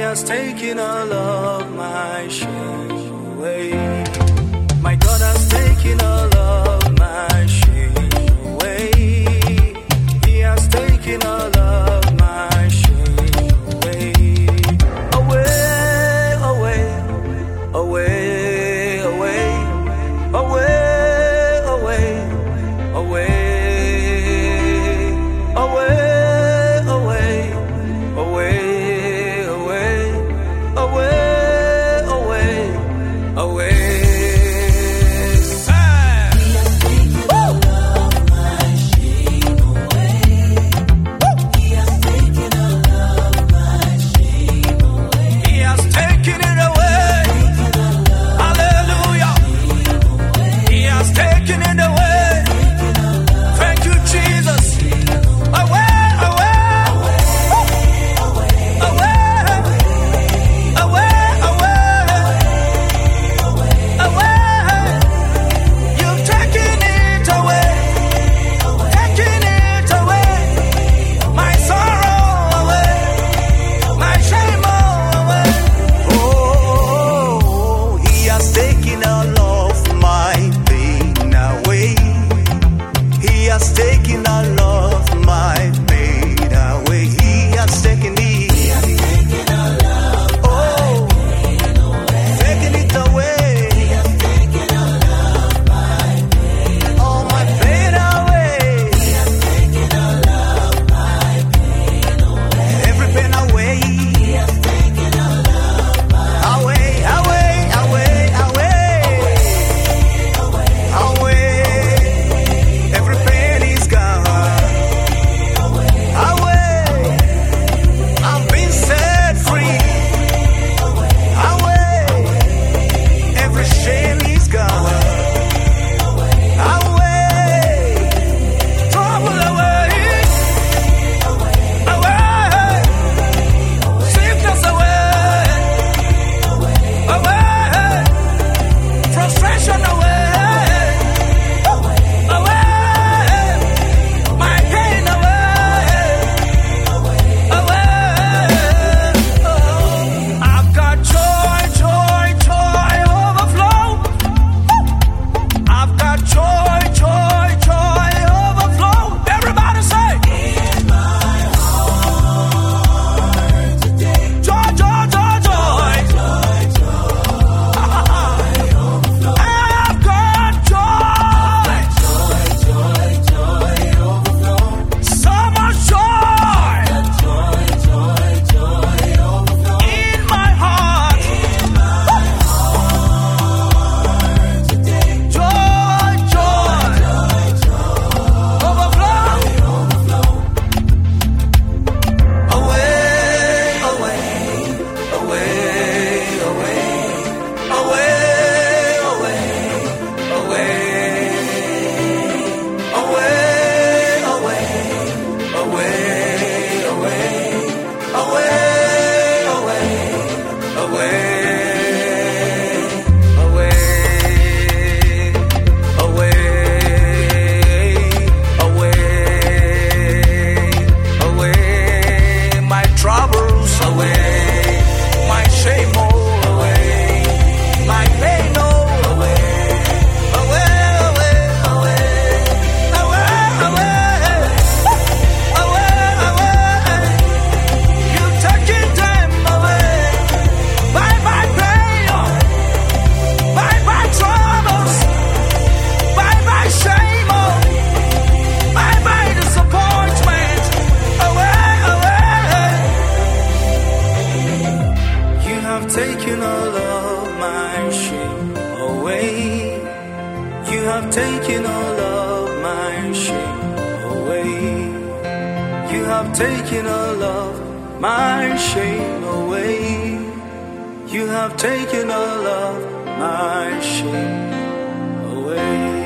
has taken all of my shame away. My God has taken all of my shame away. He has taken all of my shame away. Away, away, away, away, away, away, away, away. Taken all of my shame away. You have taken all of my shame away. You have taken all of my shame away. You have taken all of my shame away.